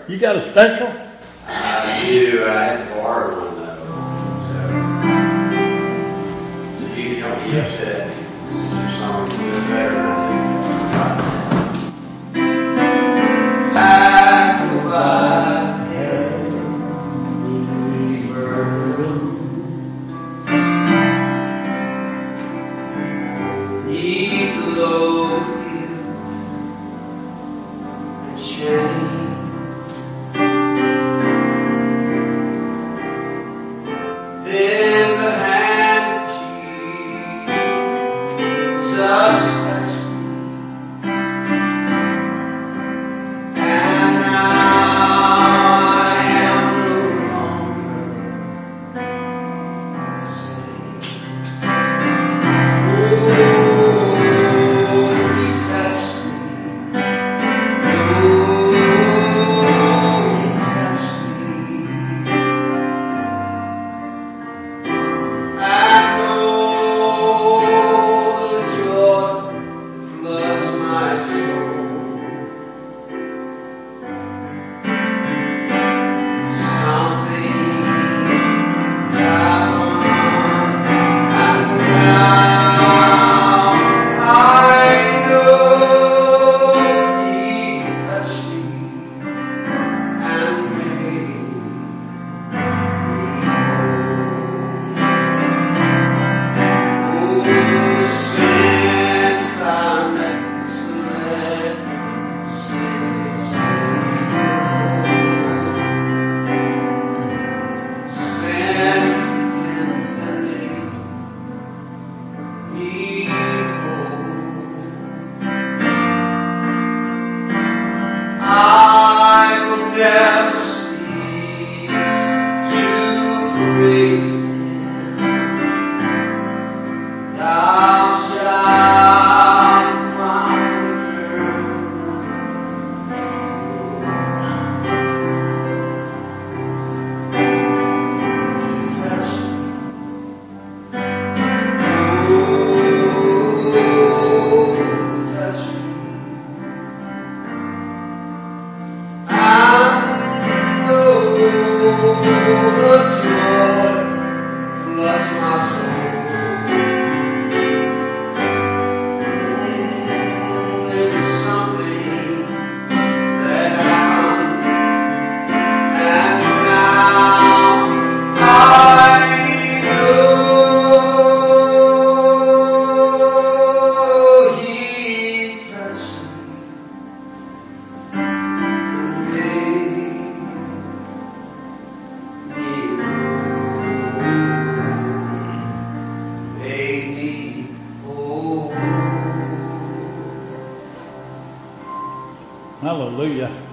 You got a special? I do. I had to borrow one though. So if you can help me use it, this is your song. It's better than I think. Sacrifice, need the Lord and shame. Then the hand of Jesus touched me, and now I am no longer the same. Oh, He touched me. Oh, He touched me. I know the joy floods my soul. Something happened, and now I know He touched me and made me whole. Since I met the blessed Savior, since He cleansed me whole, I will never cease to praise Him. Thou shalt my touch me. I know the joy floods my soul. There's something that happened, and now I know He touched me and made me whole. Hallelujah.